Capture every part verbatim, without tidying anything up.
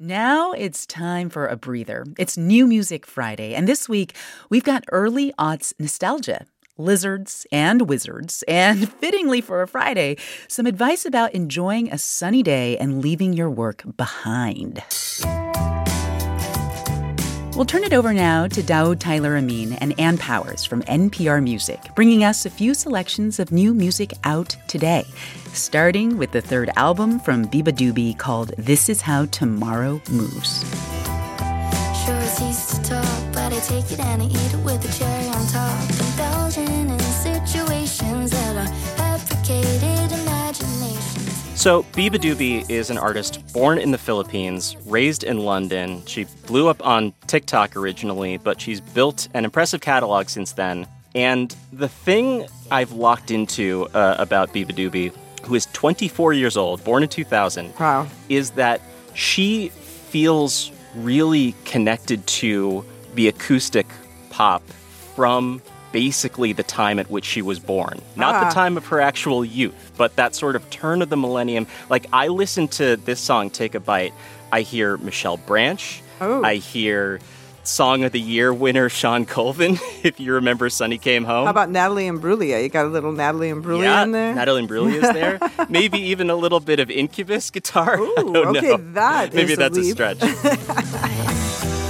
Now it's time for a breather. It's New Music Friday, and this week we've got early aughts nostalgia, lizards and wizards, and fittingly for a Friday, some advice about enjoying a sunny day and leaving your work behind. We'll turn it over now to Daoud Tyler Amin and Ann Powers from N P R Music, bringing us a few selections of new music out today, starting with the third album from beabadoobee called This Is How Tomorrow Moves. Sure, it's easy to talk, but I take it and I eat it with a cherry on top. Indulging in situations that are fabricated imaginations. So, beabadoobee is an artist born in the Philippines, raised in London. She blew up on TikTok originally, but she's built an impressive catalog since then. And the thing I've locked into uh, about beabadoobee, who is twenty-four years old, born in two thousand, wow. is that she feels really connected to the acoustic pop from basically the time at which she was born. Not ah. the time of her actual youth, but that sort of turn of the millennium. Like, I listen to this song, Take a Bite. I hear Michelle Branch. Oh. I hear Song of the Year winner Sean Colvin, if you remember Sunny Came Home. How about Natalie Imbruglia? You got a little Natalie Imbruglia yeah, in there? Natalie Imbruglia is there. Maybe even a little bit of Incubus guitar. Ooh, I don't okay, know. that Maybe is that's a, a leap. stretch.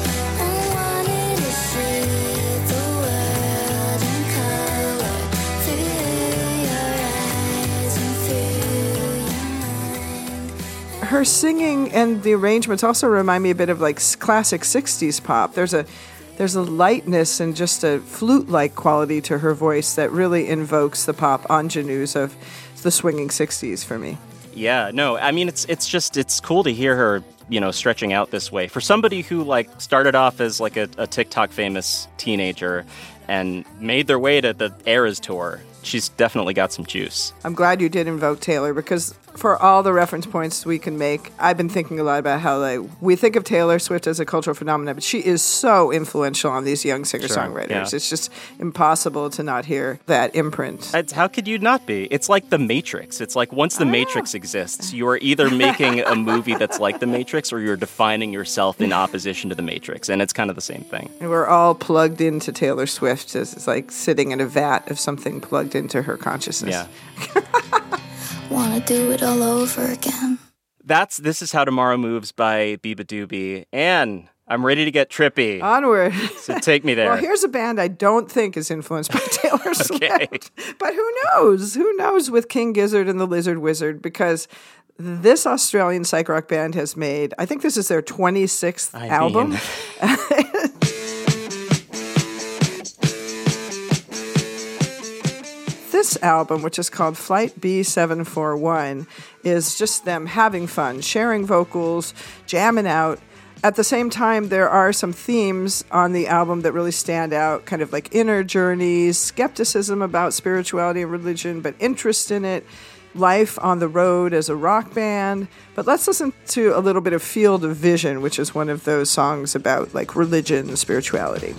Her singing and the arrangements also remind me a bit of like classic sixties pop. There's a there's a lightness and just a flute-like quality to her voice that really invokes the pop ingenues of the swinging sixties for me. Yeah, no, I mean, it's it's just, it's cool to hear her, you know, stretching out this way. For somebody who, like, started off as, like, a, a TikTok famous teenager and made their way to the Eras Tour, she's definitely got some juice. I'm glad you did invoke Taylor, because for all the reference points we can make, I've been thinking a lot about how like we think of Taylor Swift as a cultural phenomenon, but she is so influential on these young singer-songwriters. Sure, yeah. It's just impossible to not hear that imprint. It's, how could you not be? It's like The Matrix. It's like once The Matrix exists, you are either making a movie that's like The Matrix or you're defining yourself in opposition to The Matrix, and it's kind of the same thing. And we're all plugged into Taylor Swift. It's like sitting in a vat of something plugged into her consciousness. Yeah. Wanna do it all over again. That's This Is How Tomorrow Moves by beabadoobee. And I'm ready to get trippy. Onward. So take me there. Well, here's a band I don't think is influenced by Taylor Swift. Okay. But who knows? Who knows with King Gizzard and the Lizard Wizard? Because this Australian psych rock band has made, I think this is their twenty-sixth I album. mean. This album, which is called Flight B seven forty-one, is just them having fun, sharing vocals, jamming out. At the same time, there are some themes on the album that really stand out, kind of like inner journeys, skepticism about spirituality and religion, but interest in it, life on the road as a rock band. But let's listen to a little bit of Field of Vision, which is one of those songs about like religion and spirituality.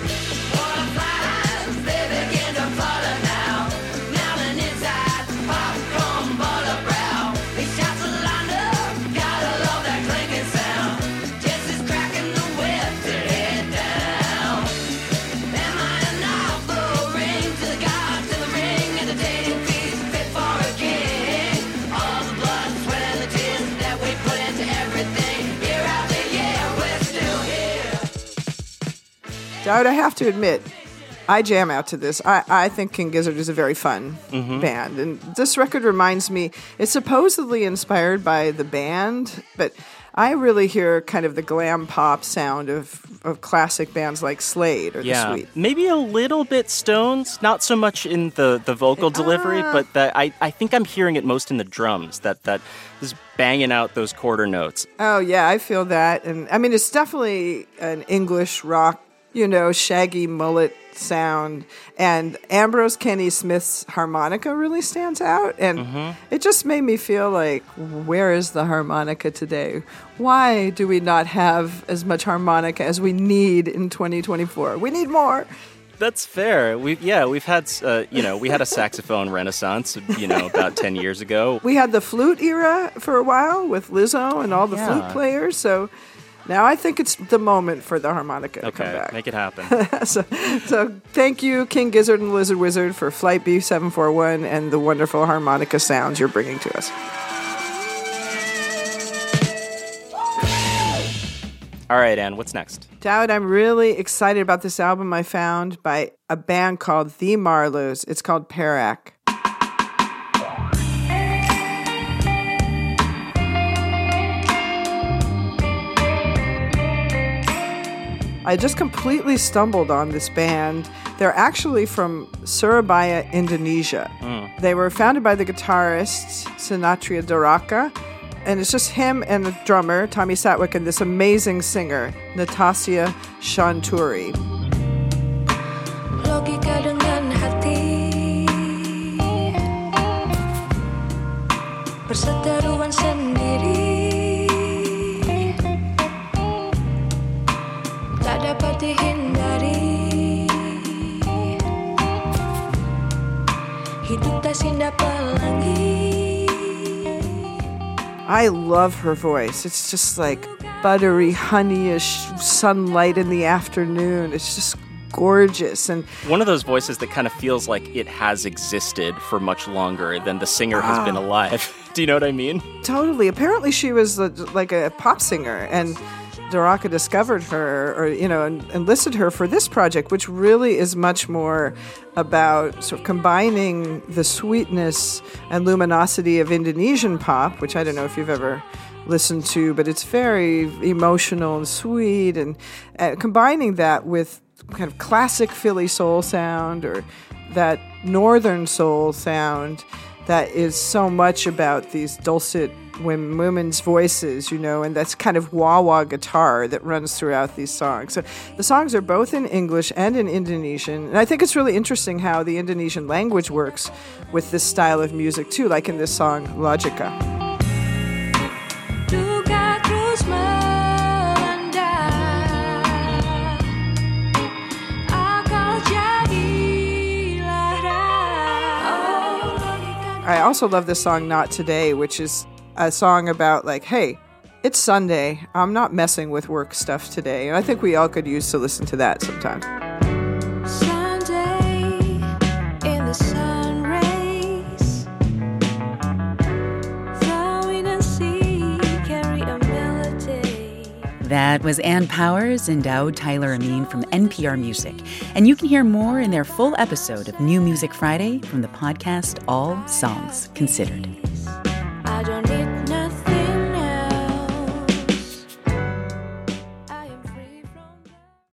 Dowd, I have to admit, I jam out to this. I, I think King Gizzard is a very fun mm-hmm. band. And this record reminds me, it's supposedly inspired by the band, but I really hear kind of the glam pop sound of, of classic bands like Slade or yeah. The Sweet. Maybe a little bit Stones, not so much in the, the vocal delivery, uh, but that I, I think I'm hearing it most in the drums, that, that is banging out those quarter notes. Oh, yeah, I feel that. And I mean, it's definitely an English rock, you know, shaggy mullet sound. And Ambrose Kenny Smith's harmonica really stands out. And mm-hmm. it just made me feel like, where is the harmonica today? Why do we not have as much harmonica as we need in twenty twenty-four? We need more. That's fair. We yeah, we've had uh, you know we had a saxophone renaissance you know about ten years ago. We had the flute era for a while with Lizzo and all the Yeah. flute players. So now I think it's the moment for the harmonica to come Okay, back. make it happen. so, so thank you, King Gizzard and Lizard Wizard, for Flight B seven forty-one and the wonderful harmonica sounds you're bringing to us. All right, Anne, what's next? Dowd, I'm really excited about this album I found by a band called The Marlows. It's called Perak. I just completely stumbled on this band. They're actually from Surabaya, Indonesia. Mm. They were founded by the guitarist Sinatria Doraka, and it's just him and the drummer, Tommy Satwick, and this amazing singer, Natasha Shanturi. Logika dengan hati, perseteruan sendiri, tak dapat dihindari, hidup tak sindah pelangi. I love her voice. It's just like buttery, honeyish sunlight in the afternoon. It's just gorgeous. And one of those voices that kind of feels like it has existed for much longer than the singer has Ah. been alive. Do you know what I mean? totally. Apparently she was uh, like a pop singer, and Doraka discovered her, or, you know, and enlisted her for this project, which really is much more about sort of combining the sweetness and luminosity of Indonesian pop, which I don't know if you've ever listened to, but it's very emotional and sweet, and uh, combining that with kind of classic Philly soul sound, or that northern soul sound that is so much about these dulcet women, women's voices, you know, and that's kind of wah-wah guitar that runs throughout these songs. So the songs are both in English and in Indonesian, and I think it's really interesting how the Indonesian language works with this style of music too, like in this song, Logika. Duka terus melanda, akal jadilah ragu. I also love this song, Not Today, which is a song about like, hey, it's Sunday. I'm not messing with work stuff today. And I think we all could use to listen to that sometime. Sunday in the sun rays, flowing and sea carry a melody. That was Ann Powers and Dowd Tyler Amin from N P R Music. And you can hear more in their full episode of New Music Friday from the podcast All Songs Considered. I don't